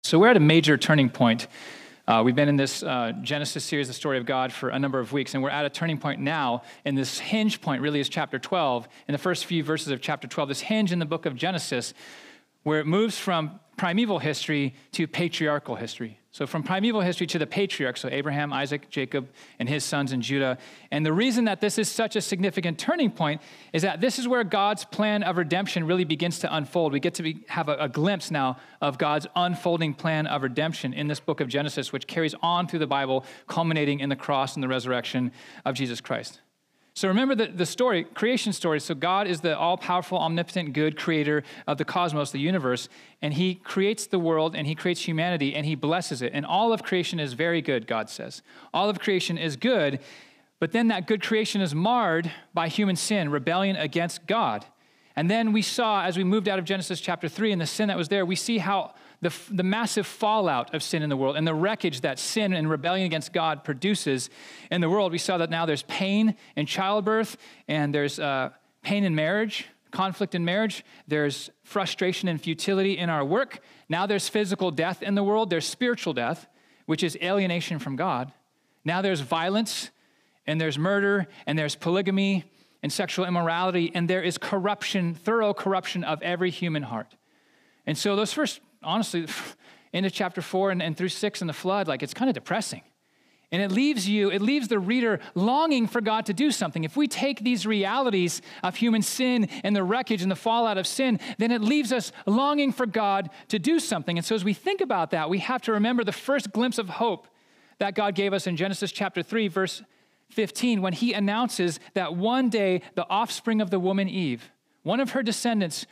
So we're at a major turning point. We've been in this Genesis series, the story of God, for a number of weeks, and we're at a turning point now, and this hinge point really is chapter 12. In the first few verses of chapter 12, this hinge in the book of Genesis, where it moves from primeval history to patriarchal history. So from primeval history to the patriarchs, so Abraham, Isaac, Jacob, and his sons in Judah. And the reason that this is such a significant turning point is that this is where God's plan of redemption really begins to unfold. We get to have a glimpse now of God's unfolding plan of redemption in this book of Genesis, which carries on through the Bible, culminating in the cross and the resurrection of Jesus Christ. So remember the story, creation story. So God is the all-powerful, omnipotent, good creator of the cosmos, the universe, and he creates the world, and he creates humanity, and he blesses it. And all of creation is very good, God says. All of creation is good, but then that good creation is marred by human sin, rebellion against God. And then we saw, as we moved out of Genesis chapter 3 and the sin that was there, we see how the massive fallout of sin in the world and the wreckage that sin and rebellion against God produces in the world. We saw that now there's pain in childbirth, and there's pain in marriage, conflict in marriage. There's frustration and futility in our work. Now there's physical death in the world. There's spiritual death, which is alienation from God. Now there's violence, and there's murder, and there's polygamy and sexual immorality, and there is corruption, thorough corruption of every human heart. And so those first, honestly, into chapter 4 and through 6 in the flood, like, it's kind of depressing. And it leaves the reader longing for God to do something. If we take these realities of human sin and the wreckage and the fallout of sin, then it leaves us longing for God to do something. And so as we think about that, we have to remember the first glimpse of hope that God gave us in Genesis chapter 3, verse 15, when he announces that one day the offspring of the woman Eve, one of her descendants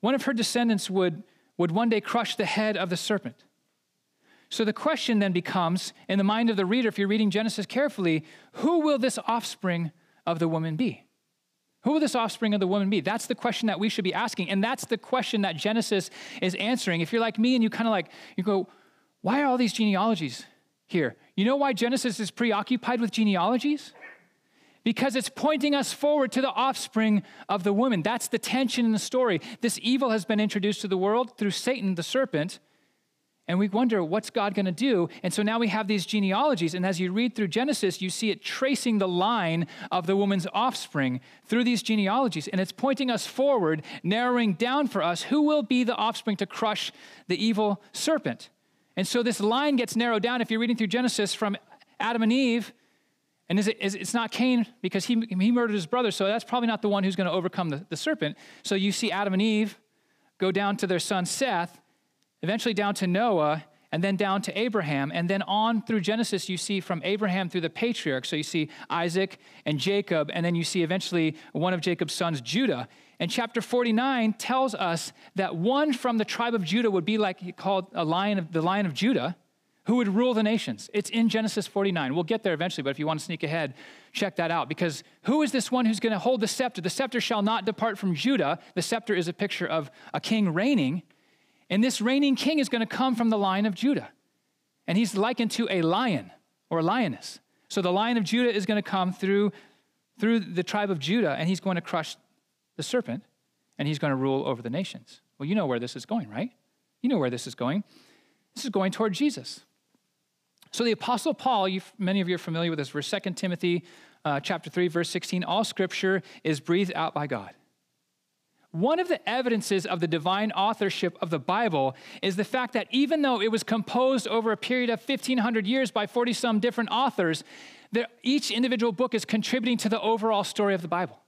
would one day crush the head of the serpent. So the question then becomes, in the mind of the reader, if you're reading Genesis carefully, who will this offspring of the woman be? Who will this offspring of the woman be? That's the question that we should be asking, and that's the question that Genesis is answering. If you're like me and you go, why are all these genealogies here? You know why Genesis is preoccupied with genealogies? Because it's pointing us forward to the offspring of the woman. That's the tension in the story. This evil has been introduced to the world through Satan, the serpent, and we wonder, what's God going to do? And so now we have these genealogies, and as you read through Genesis, you see it tracing the line of the woman's offspring through these genealogies, and it's pointing us forward, narrowing down for us who will be the offspring to crush the evil serpent. And so this line gets narrowed down if you're reading through Genesis from Adam and Eve, and it's not Cain because he murdered his brother, so that's probably not the one who's going to overcome the serpent. So you see Adam and Eve go down to their son Seth, eventually down to Noah, and then down to Abraham, and then on through Genesis, you see from Abraham through the patriarchs. So you see Isaac and Jacob, and then you see eventually one of Jacob's sons, Judah. And chapter 49 tells us that one from the tribe of Judah would be called the Lion of Judah, who would rule the nations. It's in Genesis 49. We'll get there eventually, but if you want to sneak ahead, check that out. Because who is this one who's going to hold the scepter? The scepter shall not depart from Judah. The scepter is a picture of a king reigning. And this reigning king is going to come from the line of Judah. And he's likened to a lion or a lioness. So the Lion of Judah is going to come through the tribe of Judah, and he's going to crush the serpent, and he's going to rule over the nations. Well, you know where this is going, right? You know where this is going. This is going toward Jesus. So the Apostle Paul, many of you are familiar with this verse, 2 Timothy chapter 3, verse 16, all scripture is breathed out by God. One of the evidences of the divine authorship of the Bible is the fact that even though it was composed over a period of 1,500 years by 40-some different authors, each individual book is contributing to the overall story of the Bible.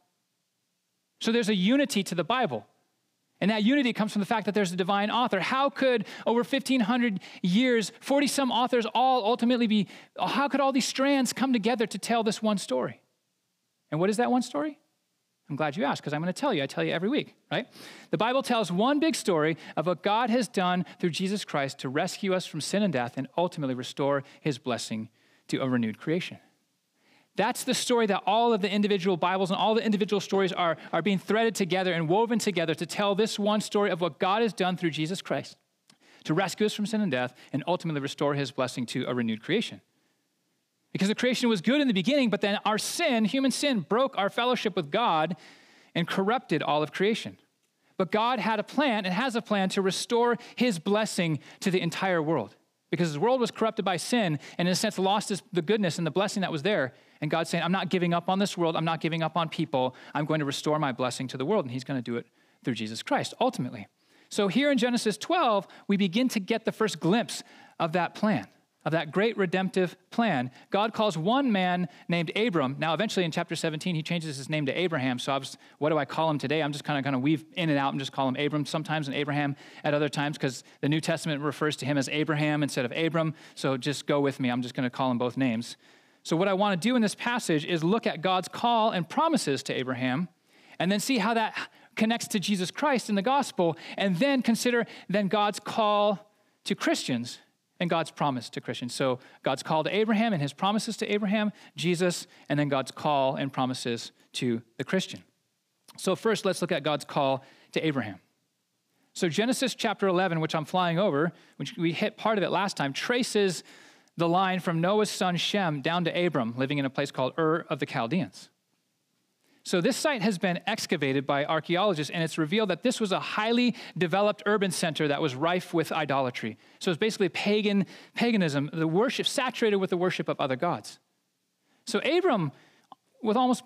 So there's a unity to the Bible. And that unity comes from the fact that there's a divine author. How could, over 1,500 years, 40-some authors all ultimately how could all these strands come together to tell this one story? And what is that one story? I'm glad you asked, because I'm going to tell you. I tell you every week, right? The Bible tells one big story of what God has done through Jesus Christ to rescue us from sin and death and ultimately restore his blessing to a renewed creation. That's the story that all of the individual Bibles and all the individual stories are being threaded together and woven together to tell this one story of what God has done through Jesus Christ to rescue us from sin and death and ultimately restore his blessing to a renewed creation. Because the creation was good in the beginning, but then our sin, human sin, broke our fellowship with God and corrupted all of creation. but God had a plan and has a plan to restore his blessing to the entire world. Because his world was corrupted by sin and in a sense lost the goodness and the blessing that was there. And God's saying, I'm not giving up on this world. I'm not giving up on people. I'm going to restore my blessing to the world. And he's going to do it through Jesus Christ, ultimately. So here in Genesis 12, we begin to get the first glimpse of that plan, of that great redemptive plan. God calls one man named Abram. Now, eventually in chapter 17, he changes his name to Abraham. So what do I call him today? I'm just kind of weave in and out and just call him Abram sometimes and Abraham at other times because the New Testament refers to him as Abraham instead of Abram. So just go with me. I'm just going to call him both names. So what I want to do in this passage is look at God's call and promises to Abraham and then see how that connects to Jesus Christ in the gospel, and then consider then God's call to Christians and God's promise to Christians. So God's call to Abraham and his promises to Abraham, Jesus, and then God's call and promises to the Christian. So first, let's look at God's call to Abraham. So Genesis chapter 11, which I'm flying over, which we hit part of it last time, traces the line from Noah's son Shem down to Abram, living in a place called Ur of the Chaldeans. So this site has been excavated by archaeologists, and it's revealed that this was a highly developed urban center that was rife with idolatry. So it's basically paganism, the worship, saturated with the worship of other gods. So Abram, with almost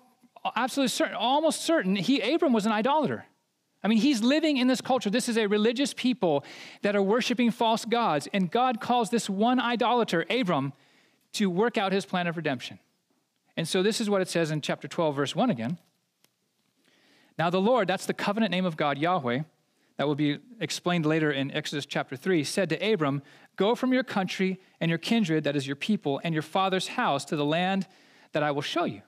certain, Abram was an idolater. I mean, he's living in this culture. This is a religious people that are worshiping false gods, and God calls this one idolater, Abram, to work out his plan of redemption. And so this is what it says in chapter 12, verse 1 again. Now the Lord, that's the covenant name of God, Yahweh, that will be explained later in Exodus chapter 3, said to Abram, go from your country and your kindred, that is your people, and your father's house to the land that I will show you.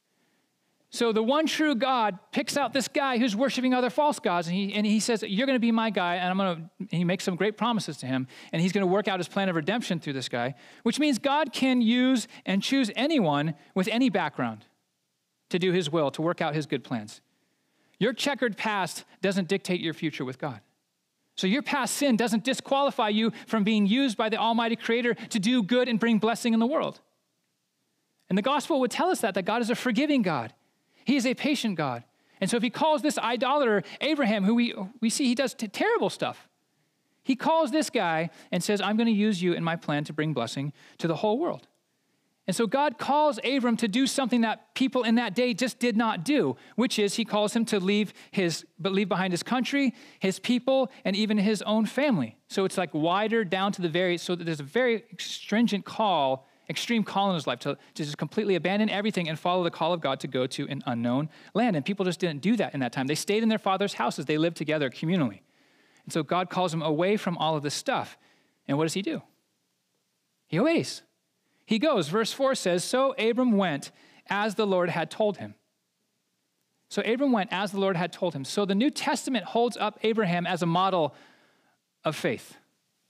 So the one true God picks out this guy who's worshiping other false gods, and he says, you're going to be my guy, and he makes some great promises to him, and he's going to work out his plan of redemption through this guy, which means God can use and choose anyone with any background to do his will, to work out his good plans. Your checkered past doesn't dictate your future with God. So your past sin doesn't disqualify you from being used by the Almighty Creator to do good and bring blessing in the world. And the gospel would tell us that God is a forgiving God. He is a patient God. And so if he calls this idolater, Abraham, who we see he does terrible stuff, he calls this guy and says, I'm going to use you in my plan to bring blessing to the whole world. And so God calls Abram to do something that people in that day just did not do, which is he calls him to leave behind his country, his people, and even his own family. So it's like wider down to so that there's a very stringent call, extreme call in his life to just completely abandon everything and follow the call of God to go to an unknown land. And people just didn't do that in that time. They stayed in their father's houses. They lived together communally. And so God calls him away from all of this stuff. And what does he do? He obeys. He goes. Verse 4 says, so Abram went as the Lord had told him. So Abram went as the Lord had told him. So the New Testament holds up Abraham as a model of faith.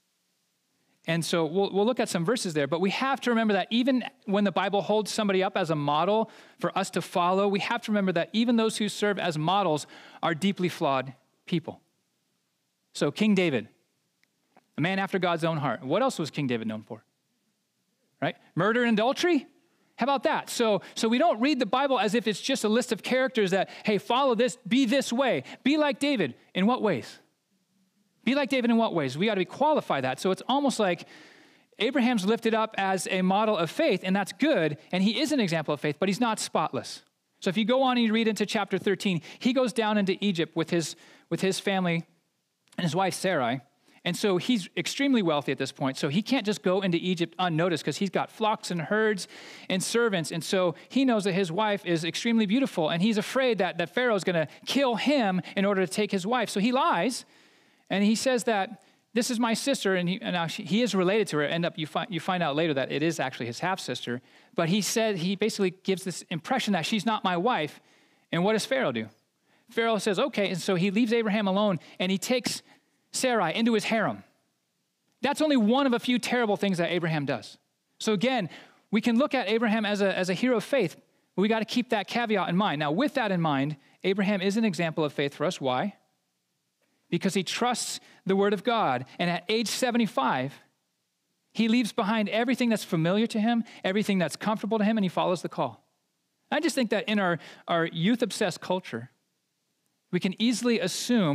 And so we'll look at some verses there, but we have to remember that even when the Bible holds somebody up as a model for us to follow, we have to remember that even those who serve as models are deeply flawed people. So King David, a man after God's own heart. What else was King David known for? Right? Murder and adultery? How about that? So we don't read the Bible as if it's just a list of characters that, hey, follow this, be this way, be like David. In what ways? Be like David in what ways? We got to qualify that. So it's almost like Abraham's lifted up as a model of faith, and that's good, and he is an example of faith, but he's not spotless. So if you go on and you read into chapter 13, he goes down into Egypt with his family and his wife Sarai. And so he's extremely wealthy at this point. So he can't just go into Egypt unnoticed because he's got flocks and herds and servants. And so he knows that his wife is extremely beautiful. And he's afraid that Pharaoh is going to kill him in order to take his wife. So he lies. And he says that this is my sister. And he is related to her. You find out later that it is actually his half-sister. But he basically gives this impression that she's not my wife. And what does Pharaoh do? Pharaoh says, okay. And so he leaves Abraham alone. And he takes Sarai into his harem. That's only one of a few terrible things that Abraham does. So again, we can look at Abraham as a hero of faith, but we got to keep that caveat in mind. Now, with that in mind, Abraham is an example of faith for us. Why? Because he trusts the word of God. And at age 75, he leaves behind everything that's familiar to him, everything that's comfortable to him, and he follows the call. I just think that in our youth-obsessed culture, we can easily assume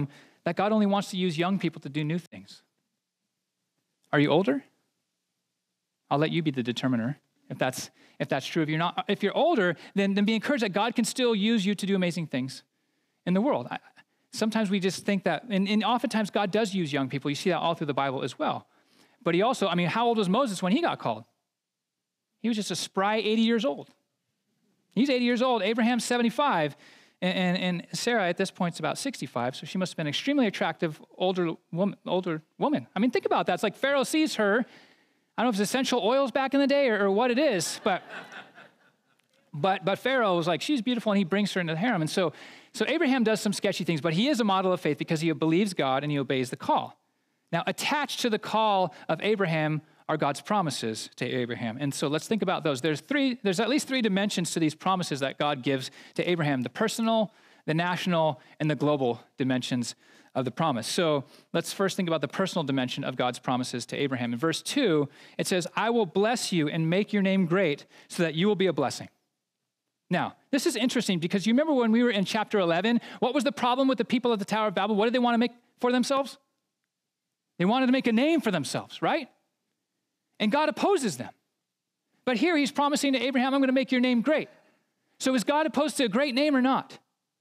that God only wants to use young people to do new things. Are you older? I'll let you be the determiner if that's true. If you're older, then be encouraged that God can still use you to do amazing things in the world. Sometimes we just think that, and oftentimes God does use young people. You see that all through the Bible as well. But he also, how old was Moses when he got called? He was just a spry 80 years old. He's 80 years old. Abraham's 75. And Sarah at this point is about 65. So she must have been an extremely attractive older woman. Think about that. It's like Pharaoh sees her. I don't know if it's essential oils back in the day or what it is, but Pharaoh was like, she's beautiful, and he brings her into the harem. And so Abraham does some sketchy things, but he is a model of faith because he believes God and he obeys the call. Now, attached to the call of Abraham are God's promises to Abraham. And so let's think about those. There's at least three dimensions to these promises that God gives to Abraham: the personal, the national, and the global dimensions of the promise. So let's first think about the personal dimension of God's promises to Abraham. In verse 2, it says, I will bless you and make your name great so that you will be a blessing. Now, this is interesting because you remember when we were in chapter 11, what was the problem with the people at the Tower of Babel? What did they want to make for themselves? They wanted to make a name for themselves, right? And God opposes them. But here he's promising to Abraham, I'm going to make your name great. So is God opposed to a great name or not?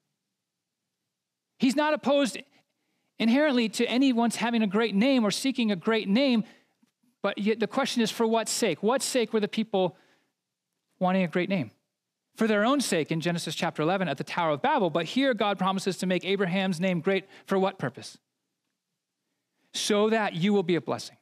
He's not opposed inherently to anyone's having a great name or seeking a great name, but yet the question is, for what sake? What sake were the people wanting a great name? For their own sake in Genesis chapter 11 at the Tower of Babel, but here God promises to make Abraham's name great for what purpose? So that you will be a blessing.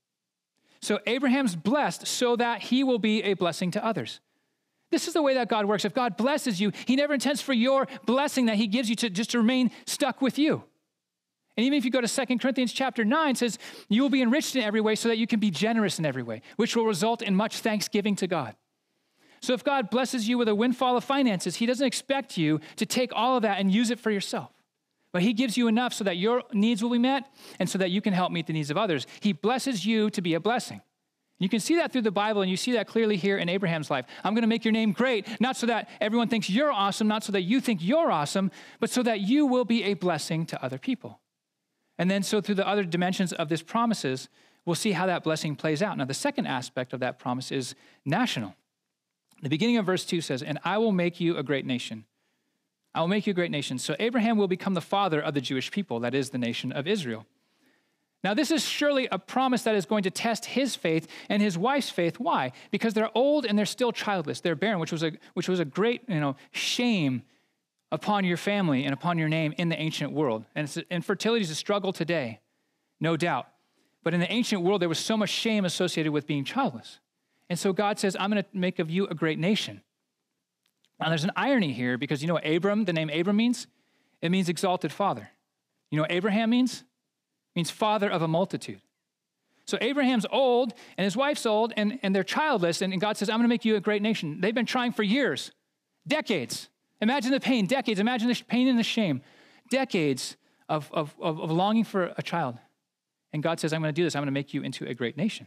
So Abraham's blessed so that he will be a blessing to others. This is the way that God works. If God blesses you, he never intends for your blessing that he gives you to remain stuck with you. And even if you go to 2 Corinthians chapter 9, it says, you will be enriched in every way so that you can be generous in every way, which will result in much thanksgiving to God. So if God blesses you with a windfall of finances, he doesn't expect you to take all of that and use it for yourself. But he gives you enough so that your needs will be met and so that you can help meet the needs of others. He blesses you to be a blessing. You can see that through the Bible, and you see that clearly here in Abraham's life. I'm going to make your name great, not so that everyone thinks you're awesome, not so that you think you're awesome, but so that you will be a blessing to other people. And then so through the other dimensions of this promises, we'll see how that blessing plays out. Now, the second aspect of that promise is national. The beginning of verse 2 says, and I will make you a great nation. I will make you a great nation. So Abraham will become the father of the Jewish people, that is the nation of Israel. Now, this is surely a promise that is going to test his faith and his wife's faith. Why? Because they're old and they're still childless. They're barren, which was a great, shame upon your family and upon your name in the ancient world. And fertility is a struggle today, no doubt. But in the ancient world, there was so much shame associated with being childless. And so God says, I'm going to make of you a great nation. Now, there's an irony here because you know what the name Abram means? It means exalted father. You know what Abraham means? It means father of a multitude. So Abraham's old and his wife's old and they're childless, and God says, I'm going to make you a great nation. They've been trying for years, decades. Imagine the pain, decades. Imagine the pain and the shame. Decades of longing for a child. And God says, I'm going to do this. I'm going to make you into a great nation.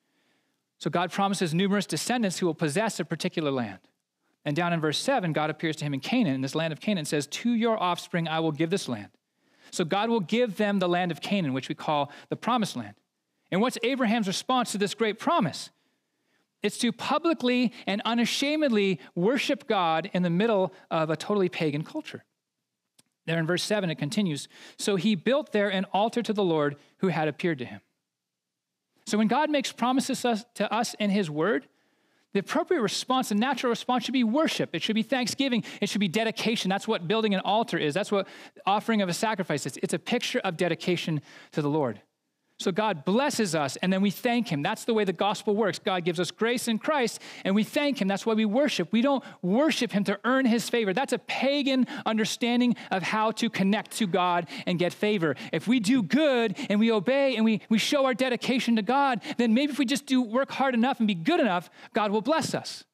So God promises numerous descendants who will possess a particular land. And down in verse 7, God appears to him in Canaan, in this land of Canaan, and says, to your offspring I will give this land. So God will give them the land of Canaan, which we call the promised land. And what's Abraham's response to this great promise? It's to publicly and unashamedly worship God in the middle of a totally pagan culture. There in verse 7, it continues, so he built there an altar to the Lord who had appeared to him. So when God makes promises to us in his word, the appropriate response, the natural response should be worship. It should be thanksgiving. It should be dedication. That's what building an altar is. That's what offering of a sacrifice is. It's a picture of dedication to the Lord. So God blesses us, and then we thank him. That's the way the gospel works. God gives us grace in Christ, and we thank him. That's why we worship. We don't worship him to earn his favor. That's a pagan understanding of how to connect to God and get favor. If we do good and we obey and we show our dedication to God, then maybe if we just work hard enough and be good enough, God will bless us.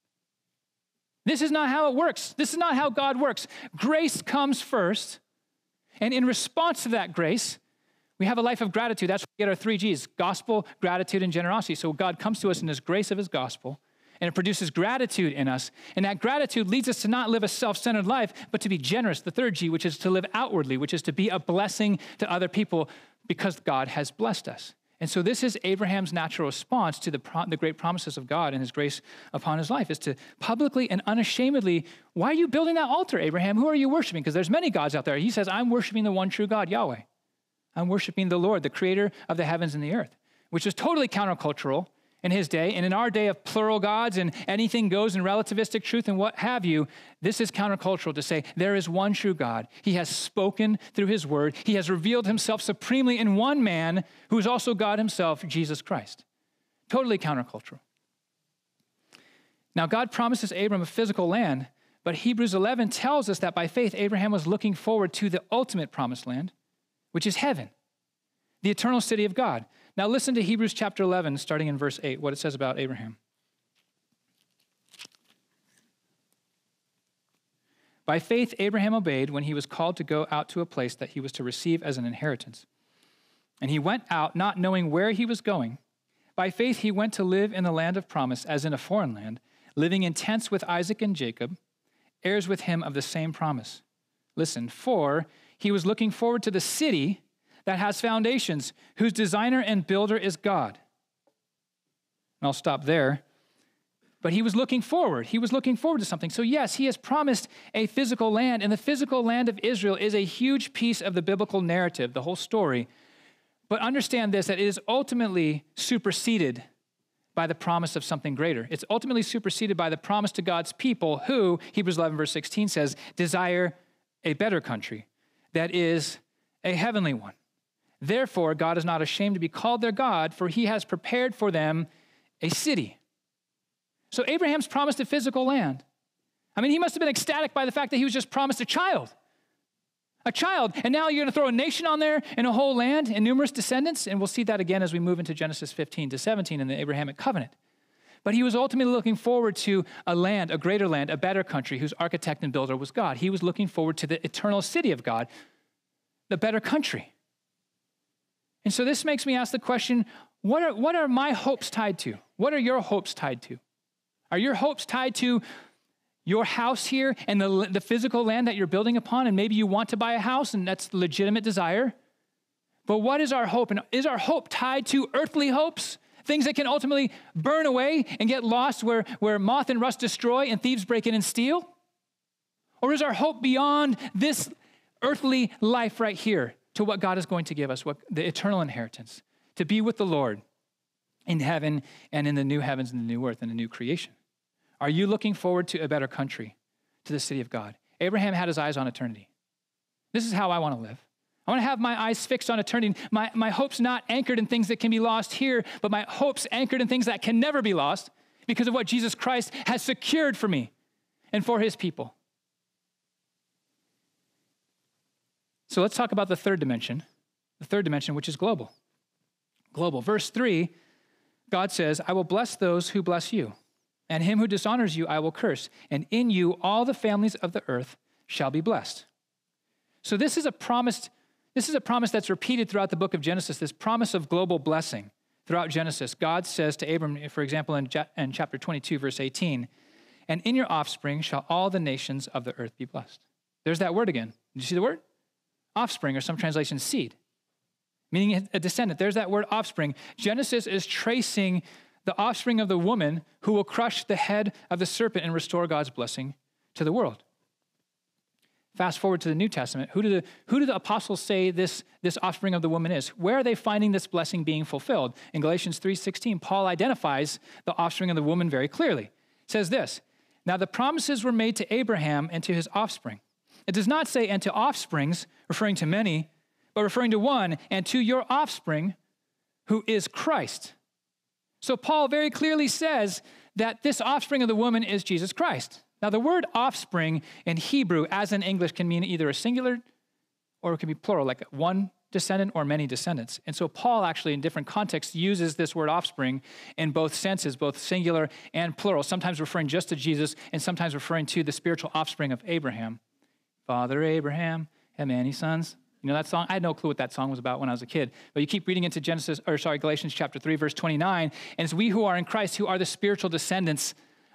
This is not how it works. This is not how God works. Grace comes first, and in response to that grace, we have a life of gratitude. That's where we get our 3 G's, gospel, gratitude, and generosity. So God comes to us in his grace of his gospel, and it produces gratitude in us. And that gratitude leads us to not live a self-centered life, but to be generous, the third G, which is to live outwardly, which is to be a blessing to other people because God has blessed us. And so this is Abraham's natural response to the great promises of God and his grace upon his life, is to publicly and unashamedly, why are you building that altar, Abraham? Who are you worshiping? Because there's many gods out there. He says, I'm worshiping the one true God, Yahweh. I'm worshiping the Lord, the creator of the heavens and the earth, which is totally countercultural in his day. And in our day of plural gods and anything goes and relativistic truth and what have you, this is countercultural to say there is one true God. He has spoken through his word. He has revealed himself supremely in one man who is also God himself, Jesus Christ. Totally countercultural. Now, God promises Abram a physical land, but Hebrews 11 tells us that by faith, Abraham was looking forward to the ultimate promised land, which is heaven, the eternal city of God. Now listen to Hebrews chapter 11, starting in verse 8, what it says about Abraham. By faith, Abraham obeyed when he was called to go out to a place that he was to receive as an inheritance. And he went out not knowing where he was going. By faith, he went to live in the land of promise as in a foreign land, living in tents with Isaac and Jacob, heirs with him of the same promise. Listen, for he was looking forward to the city that has foundations, whose designer and builder is God. And I'll stop there. But he was looking forward. He was looking forward to something. So yes, he has promised a physical land, and the physical land of Israel is a huge piece of the biblical narrative, the whole story. But understand this, that it is ultimately superseded by the promise of something greater. It's ultimately superseded by the promise to God's people who, Hebrews 11 verse 16 says, desire a better country that is a heavenly one. Therefore, God is not ashamed to be called their God, for he has prepared for them a city. So Abraham's promised a physical land. I mean, he must have been ecstatic by the fact that he was just promised a child. And now you're going to throw a nation on there and a whole land and numerous descendants. And we'll see that again as we move into Genesis 15 to 17 in the Abrahamic covenant. But he was ultimately looking forward to a land, a greater land, a better country whose architect and builder was God. He was looking forward to the eternal city of God, the better country. And so this makes me ask the question, what are my hopes tied to? What are your hopes tied to? Are your hopes tied to your house here and the physical land that you're building upon? And maybe you want to buy a house and that's the legitimate desire. But what is our hope? And is our hope tied to earthly hopes? Things that can ultimately burn away and get lost where moth and rust destroy and thieves break in and steal? Or is our hope beyond this earthly life right here to what God is going to give us, what the eternal inheritance, to be with the Lord in heaven and in the new heavens and the new earth and the new creation? Are you looking forward to a better country, to the city of God? Abraham had his eyes on eternity. This is how I want to live. I want to have my eyes fixed on eternity. My hopes not anchored in things that can be lost here, but my hopes anchored in things that can never be lost because of what Jesus Christ has secured for me and for his people. So let's talk about the third dimension, which is global. Global. Verse 3, God says, I will bless those who bless you, and him who dishonors you I will curse, and in you all the families of the earth shall be blessed. So this is a promise that's repeated throughout the book of Genesis, this promise of global blessing throughout Genesis. God says to Abram, for example, in chapter 22, verse 18, and in your offspring shall all the nations of the earth be blessed. There's that word again. Did you see the word? Offspring, or some translations, seed, meaning a descendant. There's that word offspring. Genesis is tracing the offspring of the woman who will crush the head of the serpent and restore God's blessing to the world. Fast forward to the New Testament. Who do the apostles say this offspring of the woman is? Where are they finding this blessing being fulfilled? In Galatians 3:16, Paul identifies the offspring of the woman very clearly. It says this, now the promises were made to Abraham and to his offspring. It does not say, and to offsprings, referring to many, but referring to one, and to your offspring, who is Christ. So Paul very clearly says that this offspring of the woman is Jesus Christ. Now, the word offspring in Hebrew, as in English, can mean either a singular or it can be plural, like one descendant or many descendants. And so Paul actually, in different contexts, uses this word offspring in both senses, both singular and plural, sometimes referring just to Jesus and sometimes referring to the spiritual offspring of Abraham. Father Abraham had many sons. You know that song? I had no clue what that song was about when I was a kid. But you keep reading into Galatians chapter 3, verse 29, and it's we who are in Christ who are the spiritual descendants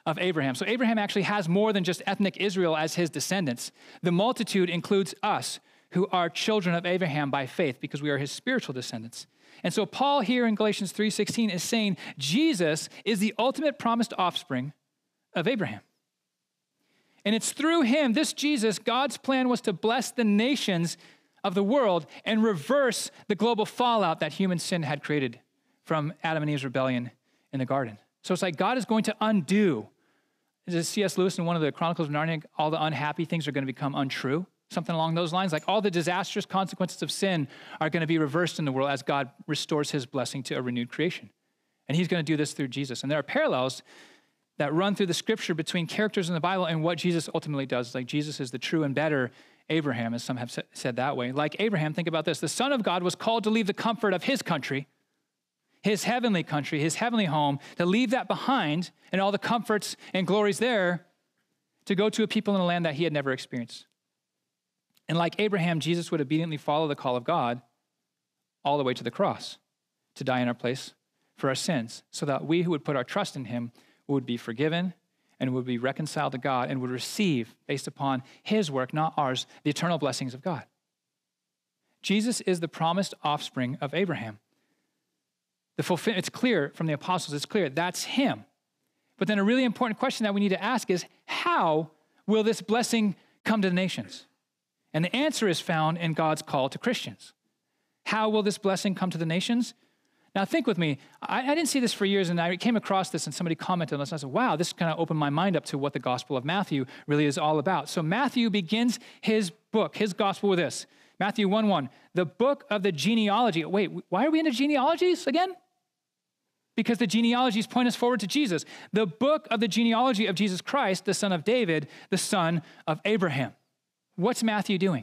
of Abraham. So Abraham actually has more than just ethnic Israel as his descendants. The multitude includes us, who are children of Abraham by faith, because we are his spiritual descendants. And so Paul here in Galatians 3:16 is saying Jesus is the ultimate promised offspring of Abraham. And it's through him, this Jesus, God's plan was to bless the nations of the world and reverse the global fallout that human sin had created from Adam and Eve's rebellion in the garden. So it's like God is going to undo. As C.S. Lewis in one of the Chronicles of Narnia, all the unhappy things are going to become untrue. Something along those lines, like all the disastrous consequences of sin are going to be reversed in the world as God restores his blessing to a renewed creation. And he's going to do this through Jesus. And there are parallels that run through the scripture between characters in the Bible and what Jesus ultimately does. Like Jesus is the true and better Abraham, as some have said that way. Like Abraham, think about this. The Son of God was called to leave the comfort of his country, his heavenly country, his heavenly home, to leave that behind and all the comforts and glories there to go to a people in a land that he had never experienced. And like Abraham, Jesus would obediently follow the call of God all the way to the cross to die in our place for our sins, so that we who would put our trust in him would be forgiven and would be reconciled to God and would receive, based upon his work, not ours, the eternal blessings of God. Jesus is the promised offspring of Abraham. It's clear from the apostles, it's clear that's him. But then a really important question that we need to ask is, how will this blessing come to the nations? And the answer is found in God's call to Christians. How will this blessing come to the nations? Now think with me. I didn't see this for years, and I came across this and somebody commented on this. And I said, wow, this kind of opened my mind up to what the Gospel of Matthew really is all about. So Matthew begins his book, his gospel, with this. Matthew 1:1, the book of the genealogy. Wait, why are we into genealogies again? Because the genealogies point us forward to Jesus. The book of the genealogy of Jesus Christ, the son of David, the son of Abraham. What's Matthew doing?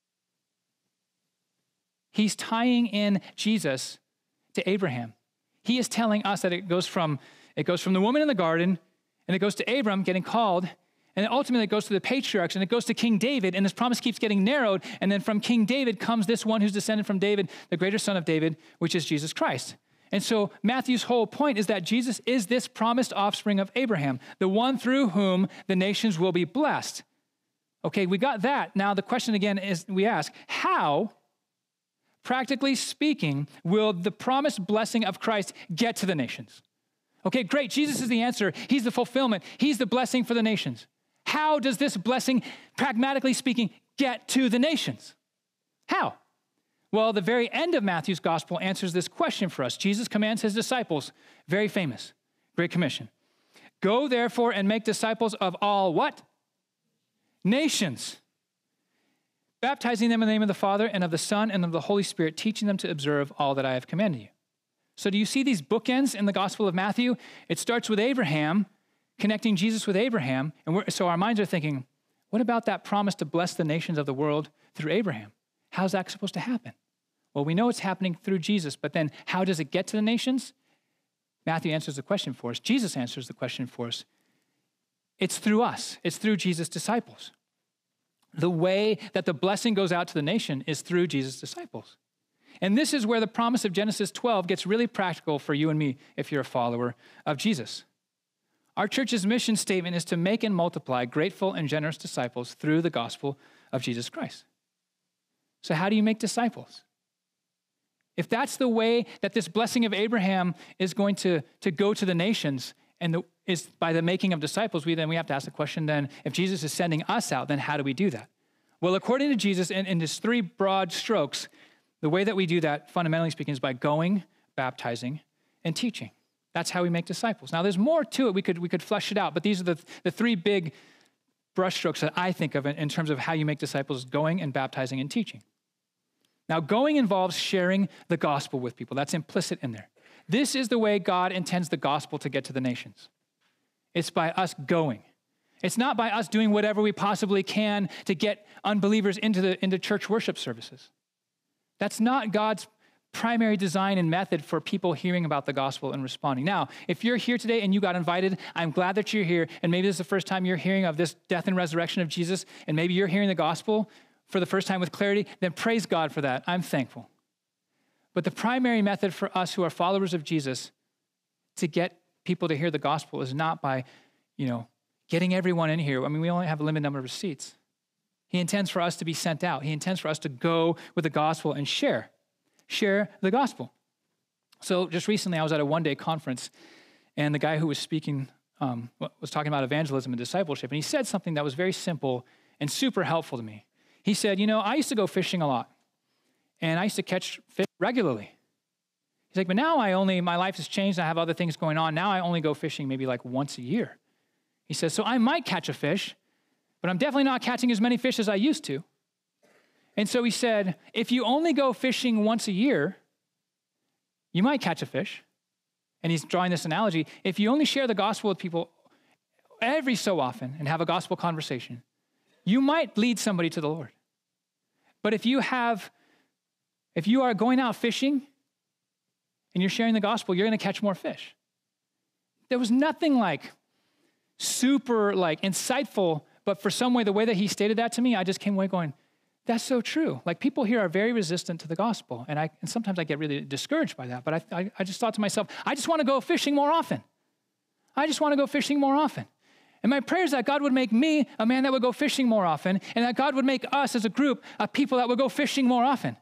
He's tying in Jesus to Abraham. He is telling us that it goes from the woman in the garden, and it goes to Abram getting called, and then ultimately it goes to the patriarchs, and it goes to King David, and this promise keeps getting narrowed, and then from King David comes this one who's descended from David, the greater son of David, which is Jesus Christ. And so Matthew's whole point is that Jesus is this promised offspring of Abraham, the one through whom the nations will be blessed. Okay, we got that. Now the question again is, we ask, how, practically speaking, will the promised blessing of Christ get to the nations? Okay, great. Jesus is the answer. He's the fulfillment. He's the blessing for the nations. How does this blessing, pragmatically speaking, get to the nations? How? Well, the very end of Matthew's gospel answers this question for us. Jesus commands his disciples, very famous, Great Commission. Go therefore and make disciples of all what? Nations, baptizing them in the name of the Father and of the Son and of the Holy Spirit, teaching them to observe all that I have commanded you. So do you see these bookends in the Gospel of Matthew? It starts with Abraham, connecting Jesus with Abraham. And so our minds are thinking, what about that promise to bless the nations of the world through Abraham? How's that supposed to happen? Well, we know it's happening through Jesus, but then how does it get to the nations? Matthew answers the question for us. Jesus answers the question for us. It's through us. It's through Jesus' disciples. The way that the blessing goes out to the nation is through Jesus' disciples. And this is where the promise of Genesis 12 gets really practical for you and me if you're a follower of Jesus. Our church's mission statement is to make and multiply grateful and generous disciples through the gospel of Jesus Christ. So how do you make disciples? If that's the way that this blessing of Abraham is going to go to the nations, and is by the making of disciples, we have to ask the question then, if Jesus is sending us out, then how do we do that? Well, according to Jesus, in his three broad strokes, the way that we do that, fundamentally speaking, is by going, baptizing, and teaching. That's how we make disciples. Now, there's more to it. We could flesh it out, but these are the three big brushstrokes that I think of in terms of how you make disciples: going and baptizing and teaching. Now, going involves sharing the gospel with people. That's implicit in there. This is the way God intends the gospel to get to the nations. It's by us going. It's not by us doing whatever we possibly can to get unbelievers into church worship services. That's not God's primary design and method for people hearing about the gospel and responding. Now, if you're here today and you got invited, I'm glad that you're here, and maybe this is the first time you're hearing of this death and resurrection of Jesus, and maybe you're hearing the gospel for the first time with clarity, then praise God for that. I'm thankful. But the primary method for us who are followers of Jesus to get people to hear the gospel is not by getting everyone in here. I mean, we only have a limited number of seats. He intends for us to be sent out. He intends for us to go with the gospel and share the gospel. So just recently, I was at a one-day conference, and the guy who was speaking was talking about evangelism and discipleship, and he said something that was very simple and super helpful to me. He said, I used to go fishing a lot, and I used to catch fish regularly. He's like, but now my life has changed, and I have other things going on. Now I only go fishing maybe like once a year. He says, so I might catch a fish, but I'm definitely not catching as many fish as I used to. And so he said, if you only go fishing once a year, you might catch a fish. And he's drawing this analogy. If you only share the gospel with people every so often and have a gospel conversation, you might lead somebody to the Lord. But if you are going out fishing and you're sharing the gospel, you're going to catch more fish. There was nothing super insightful, but for some way, the way that he stated that to me, I just came away going, that's so true. People here are very resistant to the gospel. And sometimes I get really discouraged by that. But I just thought to myself, I just want to go fishing more often. I just want to go fishing more often. And my prayer is that God would make me a man that would go fishing more often, and that God would make us as a group of people that would go fishing more often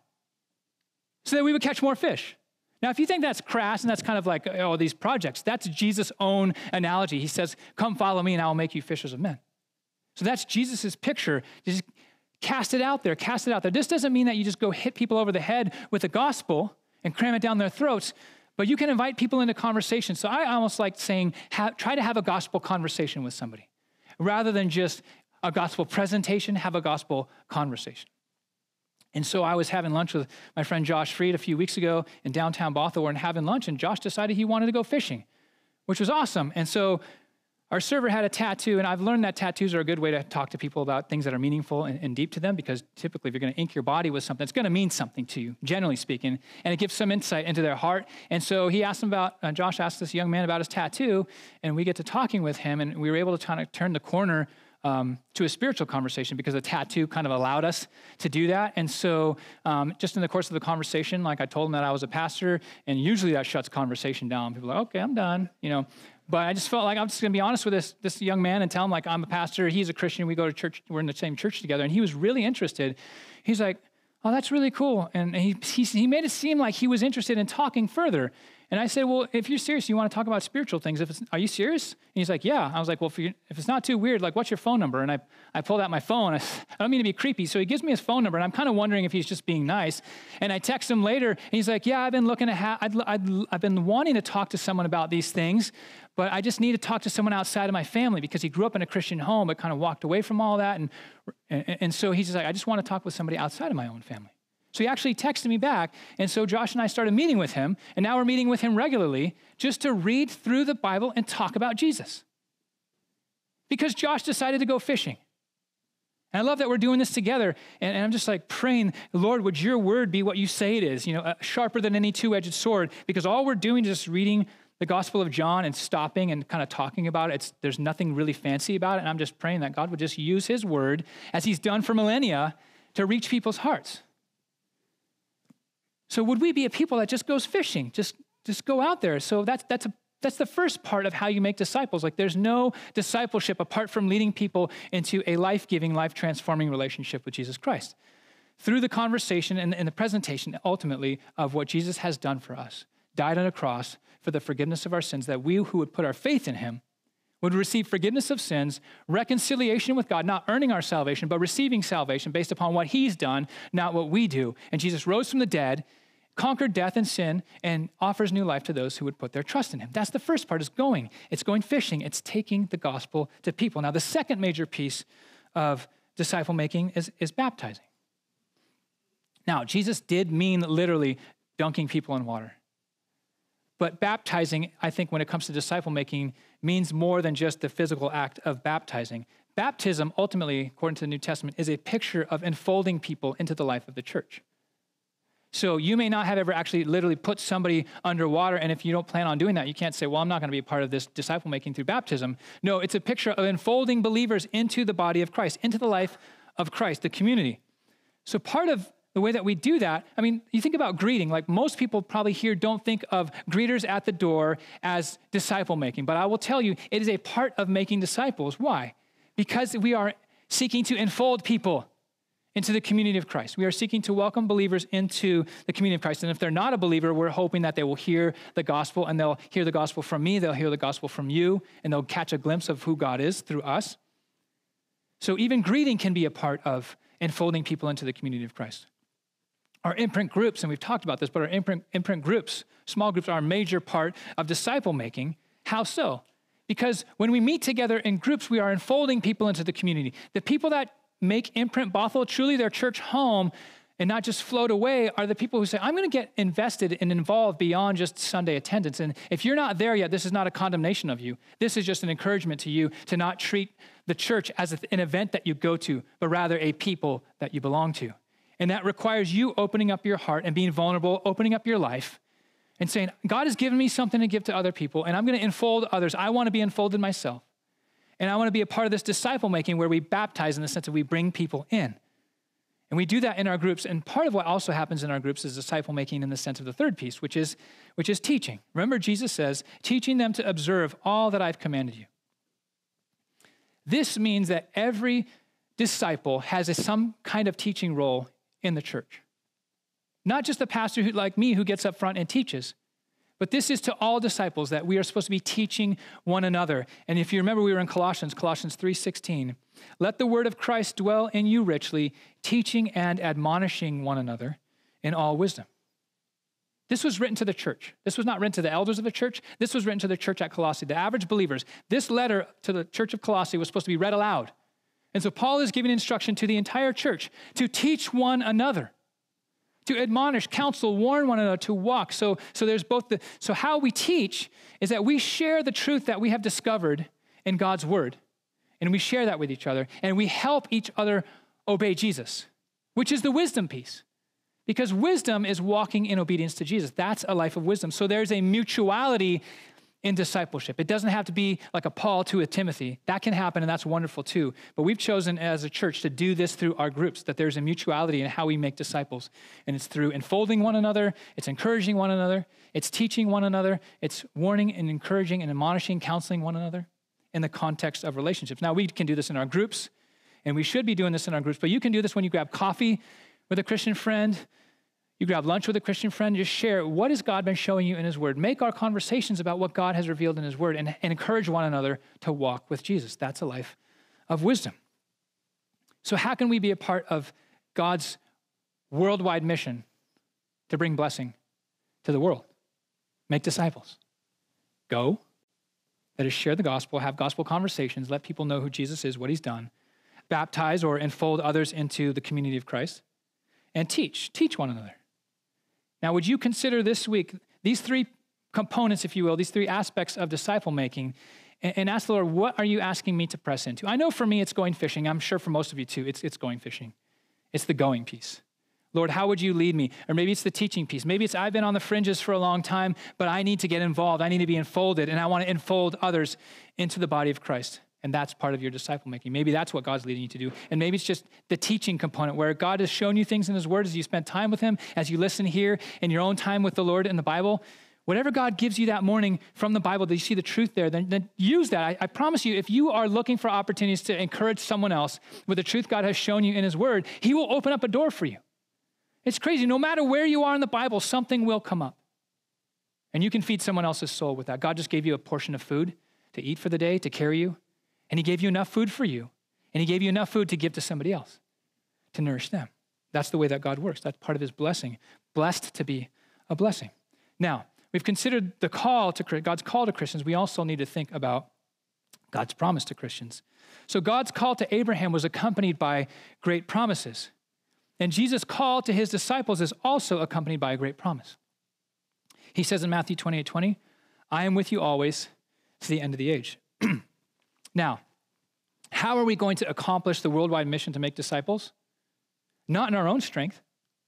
so that we would catch more fish. Now, if you think that's crass and that's kind of these projects, that's Jesus' own analogy. He says, come follow me and I will make you fishers of men. So that's Jesus' picture. Just cast it out there. This doesn't mean that you just go hit people over the head with the gospel and cram it down their throats, but you can invite people into conversation. So I almost like saying, try to have a gospel conversation with somebody. Rather than just a gospel presentation, have a gospel conversation. And so I was having lunch with my friend Josh Freed a few weeks ago in downtown Bothell, and having lunch, and Josh decided he wanted to go fishing, which was awesome. And so our server had a tattoo, and I've learned that tattoos are a good way to talk to people about things that are meaningful and deep to them, because typically if you're going to ink your body with something, it's going to mean something to you, generally speaking, and it gives some insight into their heart. And so he asked him Josh asked this young man about his tattoo, and we get to talking with him, and we were able to kind of turn the corner to a spiritual conversation, because the tattoo kind of allowed us to do that. And so just in the course of the conversation, I told him that I was a pastor, and usually that shuts conversation down. People are like, okay, I'm done, But I just felt like I'm just going to be honest with this young man and tell him I'm a pastor. He's a Christian. We go to church. We're in the same church together. And he was really interested. He's like, oh, that's really cool. And he made it seem like he was interested in talking further. And I said, well, if you're serious, you want to talk about spiritual things, are you serious? And he's like, yeah. I was like, well, if it's not too weird, what's your phone number? And I pulled out my phone. I don't mean to be creepy. So he gives me his phone number, and I'm kind of wondering if he's just being nice. And I text him later, and he's like, yeah, I've been looking at, I've been wanting to talk to someone about these things, but I just need to talk to someone outside of my family, because he grew up in a Christian home, but kind of walked away from all that. And so he's just like, I just want to talk with somebody outside of my own family. So he actually texted me back, and so Josh and I started meeting with him, and now we're meeting with him regularly just to read through the Bible and talk about Jesus. Because Josh decided to go fishing. And I love that we're doing this together, and I'm just praying, Lord, would your word be what you say it is, sharper than any two-edged sword, because all we're doing is just reading the Gospel of John and stopping and kind of talking about it. There's nothing really fancy about it, and I'm just praying that God would just use his word, as he's done for millennia, to reach people's hearts. So would we be a people that just goes fishing, just go out there? So that's the first part of how you make disciples. There's no discipleship apart from leading people into a life-giving, life-transforming relationship with Jesus Christ. Through the conversation and the presentation, ultimately, of what Jesus has done for us, died on a cross for the forgiveness of our sins, that we who would put our faith in him would receive forgiveness of sins, reconciliation with God, not earning our salvation, but receiving salvation based upon what he's done, not what we do. And Jesus rose from the dead, conquered death and sin, and offers new life to those who would put their trust in him. That's the first part, is going. It's going fishing. It's taking the gospel to people. Now, the second major piece of disciple making is baptizing. Now, Jesus did mean literally dunking people in water. But baptizing, I think, when it comes to disciple making, means more than just the physical act of baptizing. Baptism, ultimately, according to the New Testament, is a picture of enfolding people into the life of the church. So you may not have ever actually literally put somebody underwater, and if you don't plan on doing that, you can't say, well, I'm not going to be a part of this disciple making through baptism. No, it's a picture of enfolding believers into the body of Christ, into the life of Christ, the community. So part of the way that we do that, I mean, you think about greeting, like most people probably here don't think of greeters at the door as disciple making, but I will tell you, it is a part of making disciples. Why? Because we are seeking to enfold people into the community of Christ. We are seeking to welcome believers into the community of Christ. And if they're not a believer, we're hoping that they will hear the gospel, and they'll hear the gospel from me, they'll hear the gospel from you, and they'll catch a glimpse of who God is through us. So even greeting can be a part of enfolding people into the community of Christ. Our imprint groups, and we've talked about this, but our imprint groups, small groups, are a major part of disciple making. How so? Because when we meet together in groups, we are enfolding people into the community. The people that make Imprint Bothell truly their church home and not just float away are the people who say, I'm going to get invested and involved beyond just Sunday attendance. And if you're not there yet, this is not a condemnation of you. This is just an encouragement to you to not treat the church as an event that you go to, but rather a people that you belong to. And that requires you opening up your heart and being vulnerable, opening up your life and saying, God has given me something to give to other people, and I'm going to enfold others. I want to be enfolded myself. And I want to be a part of this disciple making where we baptize in the sense that we bring people in. And we do that in our groups. And part of what also happens in our groups is disciple making in the sense of the third piece, which is teaching. Remember, Jesus says, teaching them to observe all that I've commanded you. This means that every disciple has some kind of teaching role in the church. Not just the pastor like me who gets up front and teaches, but this is to all disciples that we are supposed to be teaching one another. And if you remember, we were in Colossians 3:16. Let the word of Christ dwell in you richly, teaching and admonishing one another in all wisdom. This was written to the church. This was not written to the elders of the church. This was written to the church at Colossae, the average believers. This letter to the church of Colossae was supposed to be read aloud. And so Paul is giving instruction to the entire church to teach one another, to admonish, counsel, warn one another, to walk. So there's both so how we teach is that we share the truth that we have discovered in God's word. And we share that with each other. And we help each other obey Jesus, which is the wisdom piece. Because wisdom is walking in obedience to Jesus. That's a life of wisdom. So there's a mutuality in discipleship. It doesn't have to be like a Paul to a Timothy. That can happen, and that's wonderful too. But we've chosen as a church to do this through our groups, that there's a mutuality in how we make disciples. And it's through enfolding one another, it's encouraging one another, it's teaching one another, it's warning and encouraging and admonishing, counseling one another in the context of relationships. Now, we can do this in our groups, and we should be doing this in our groups, but you can do this when you grab coffee with a Christian friend, you grab lunch with a Christian friend, just share what has God been showing you in his word. Make our conversations about what God has revealed in his word and encourage one another to walk with Jesus. That's a life of wisdom. So how can we be a part of God's worldwide mission to bring blessing to the world? Make disciples. Go, that is, share the gospel, have gospel conversations, let people know who Jesus is, what he's done, baptize or enfold others into the community of Christ, and teach one another. Now, would you consider this week these three components, if you will, these three aspects of disciple making, and ask the Lord, what are you asking me to press into? I know for me it's going fishing. I'm sure for most of you too, it's going fishing. It's the going piece. Lord, how would you lead me? Or maybe it's the teaching piece. Maybe it's I've been on the fringes for a long time, but I need to get involved. I need to be enfolded, and I want to enfold others into the body of Christ. And that's part of your disciple making. Maybe that's what God's leading you to do. And maybe it's just the teaching component where God has shown you things in his word as you spend time with him, as you listen here in your own time with the Lord in the Bible. Whatever God gives you that morning from the Bible, that you see the truth there, then use that. I promise you, if you are looking for opportunities to encourage someone else with the truth God has shown you in his word, he will open up a door for you. It's crazy. No matter where you are in the Bible, something will come up. And you can feed someone else's soul with that. God just gave you a portion of food to eat for the day, to carry you. And he gave you enough food for you. And he gave you enough food to give to somebody else, to nourish them. That's the way that God works. That's part of his blessing. Blessed to be a blessing. Now, we've considered the call to God's call to Christians. We also need to think about God's promise to Christians. So God's call to Abraham was accompanied by great promises. And Jesus' call to his disciples is also accompanied by a great promise. He says in Matthew 28:20, I am with you always to the end of the age. Now, how are we going to accomplish the worldwide mission to make disciples? Not in our own strength.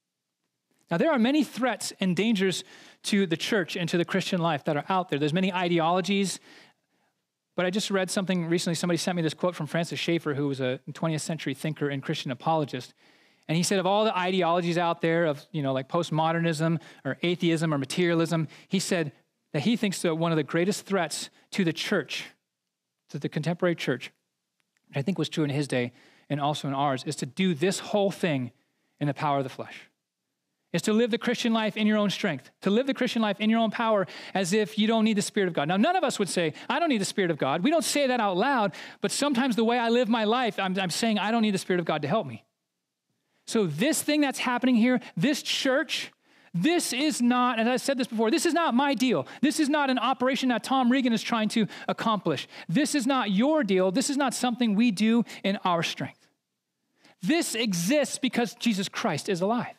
Now, there are many threats and dangers to the church and to the Christian life that are out there. There's many ideologies, but I just read something recently. Somebody sent me this quote from Francis Schaeffer, who was a 20th century thinker and Christian apologist. And he said of all the ideologies out there of, like postmodernism or atheism or materialism, he said that he thinks that one of the greatest threats to the church, to the contemporary church, which I think was true in his day and also in ours, is to do this whole thing in the power of the flesh. Is to live the Christian life in your own strength, to live the Christian life in your own power as if you don't need the Spirit of God. Now, none of us would say, I don't need the Spirit of God. We don't say that out loud, but sometimes the way I live my life, I'm saying I don't need the Spirit of God to help me. So this thing that's happening here, this church, this is not, as I said this before, this is not my deal. This is not an operation that Tom Regan is trying to accomplish. This is not your deal. This is not something we do in our strength. This exists because Jesus Christ is alive.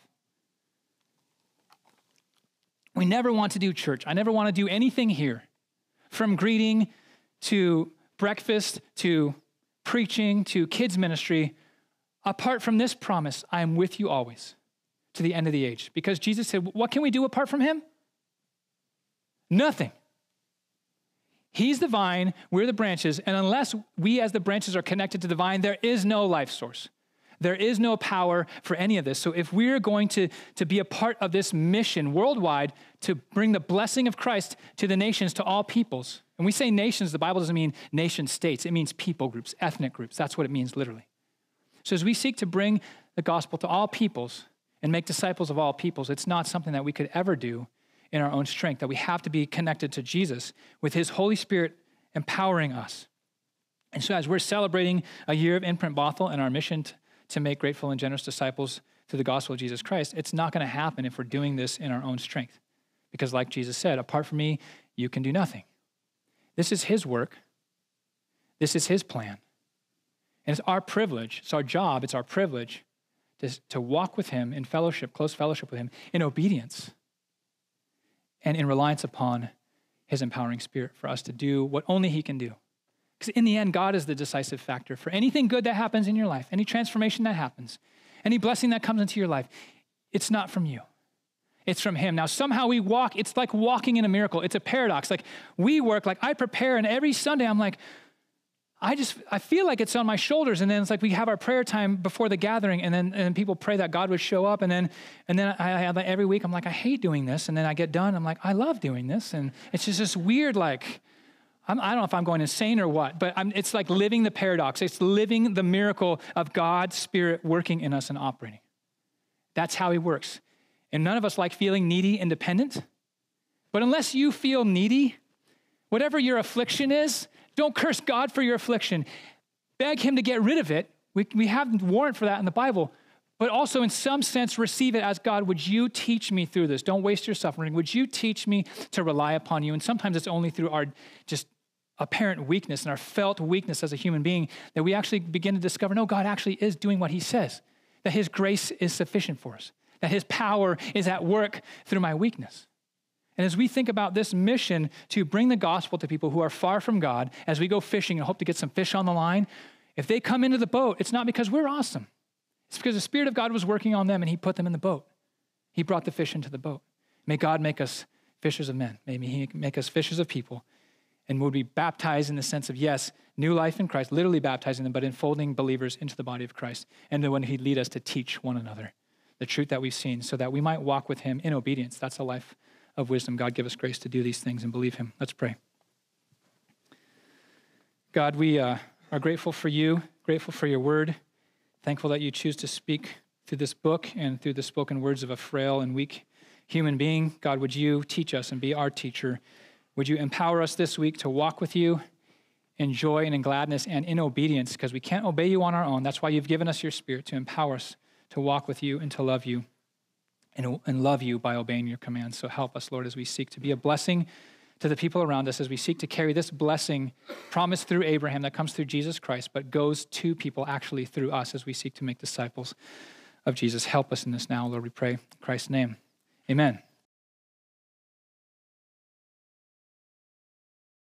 We never want to do church. I never want to do anything here, from greeting to breakfast to preaching to kids ministry, apart from this promise, I am with you always to the end of the age. Because Jesus said, what can we do apart from him? Nothing. He's the vine, we're the branches, and unless we as the branches are connected to the vine, there is no life source. There is no power for any of this. So if we're going to be a part of this mission worldwide to bring the blessing of Christ to the nations, to all peoples, and we say nations, the Bible doesn't mean nation states. It means people groups, ethnic groups. That's what it means literally. So as we seek to bring the gospel to all peoples and make disciples of all peoples, it's not something that we could ever do in our own strength, that we have to be connected to Jesus with his Holy Spirit empowering us. And so as we're celebrating a year of Imprint Bothell and our mission to make grateful and generous disciples through the gospel of Jesus Christ, it's not going to happen if we're doing this in our own strength. Because like Jesus said, apart from me, you can do nothing. This is his work. This is his plan. And it's our privilege, it's our job, it's our privilege to walk with him in fellowship, close fellowship with him, in obedience and in reliance upon his empowering Spirit for us to do what only he can do. Because in the end, God is the decisive factor for anything good that happens in your life, any transformation that happens, any blessing that comes into your life. It's not from you. It's from him. Now, somehow we walk, it's like walking in a miracle. It's a paradox. Like we work, like I prepare, and every Sunday I'm like, I feel like it's on my shoulders. And then it's like we have our prayer time before the gathering, and then people pray that God would show up. And then I have like every week, I'm like, I hate doing this. And then I get done, I'm like, I love doing this. And it's just this weird, like, I don't know if I'm going insane or what, but it's like living the paradox. It's living the miracle of God's Spirit working in us and operating. That's how he works. And none of us like feeling needy and dependent. But unless you feel needy, whatever your affliction is, don't curse God for your affliction. Beg him to get rid of it. We have warrant for that in the Bible. But also in some sense, receive it as, God, would you teach me through this? Don't waste your suffering. Would you teach me to rely upon you? And sometimes it's only through our just apparent weakness and our felt weakness as a human being that we actually begin to discover, no, God actually is doing what he says, that his grace is sufficient for us, that his power is at work through my weakness. And as we think about this mission to bring the gospel to people who are far from God, as we go fishing and hope to get some fish on the line, if they come into the boat, it's not because we're awesome. It's because the Spirit of God was working on them and he put them in the boat. He brought the fish into the boat. May God make us fishers of men. May he make us fishers of people. And would be baptized in the sense of, yes, new life in Christ, literally baptizing them, but enfolding believers into the body of Christ. And then when he'd lead us to teach one another the truth that we've seen so that we might walk with him in obedience. That's a life of wisdom. God, give us grace to do these things and believe him. Let's pray. God, we are grateful for you, grateful for your word, thankful that you choose to speak through this book and through the spoken words of a frail and weak human being. God, would you teach us and be our teacher? Would you empower us this week to walk with you in joy and in gladness and in obedience, because we can't obey you on our own. That's why you've given us your Spirit to empower us to walk with you and to love you and love you by obeying your commands. So help us, Lord, as we seek to be a blessing to the people around us, as we seek to carry this blessing promised through Abraham that comes through Jesus Christ, but goes to people actually through us as we seek to make disciples of Jesus. Help us in this now, Lord, we pray. In Christ's name, amen.